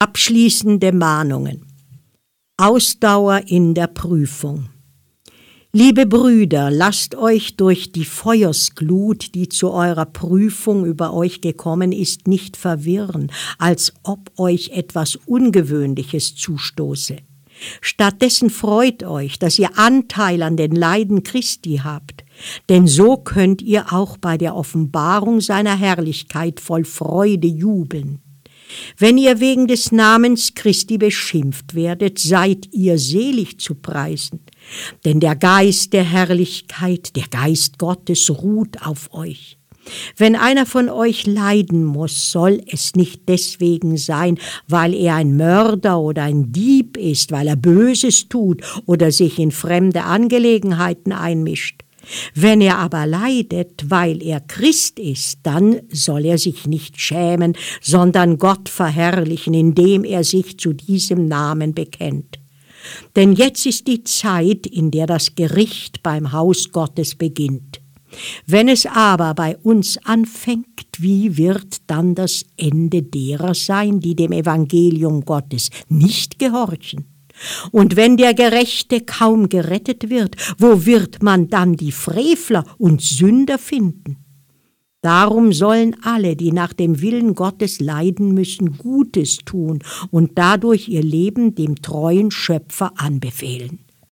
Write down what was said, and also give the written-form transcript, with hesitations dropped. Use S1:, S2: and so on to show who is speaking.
S1: Abschließende Mahnungen. Ausdauer in der Prüfung. Liebe Brüder, lasst euch durch die Feuersglut, die zu eurer Prüfung über euch gekommen ist, nicht verwirren, als ob euch etwas Ungewöhnliches zustoße. Stattdessen freut euch, dass ihr Anteil an den Leiden Christi habt, denn so könnt ihr auch bei der Offenbarung seiner Herrlichkeit voll Freude jubeln. Wenn ihr wegen des Namens Christi beschimpft werdet, seid ihr selig zu preisen, denn der Geist der Herrlichkeit, der Geist Gottes ruht auf euch. Wenn einer von euch leiden muss, soll es nicht deswegen sein, weil er ein Mörder oder ein Dieb ist, weil er Böses tut oder sich in fremde Angelegenheiten einmischt. Wenn er aber leidet, weil er Christ ist, dann soll er sich nicht schämen, sondern Gott verherrlichen, indem er sich zu diesem Namen bekennt. Denn jetzt ist die Zeit, in der das Gericht beim Haus Gottes beginnt. Wenn es aber bei uns anfängt, wie wird dann das Ende derer sein, die dem Evangelium Gottes nicht gehorchen? Und wenn der Gerechte kaum gerettet wird, wo wird man dann die Frevler und Sünder finden? Darum sollen alle, die nach dem Willen Gottes leiden müssen, Gutes tun und dadurch ihr Leben dem treuen Schöpfer anbefehlen.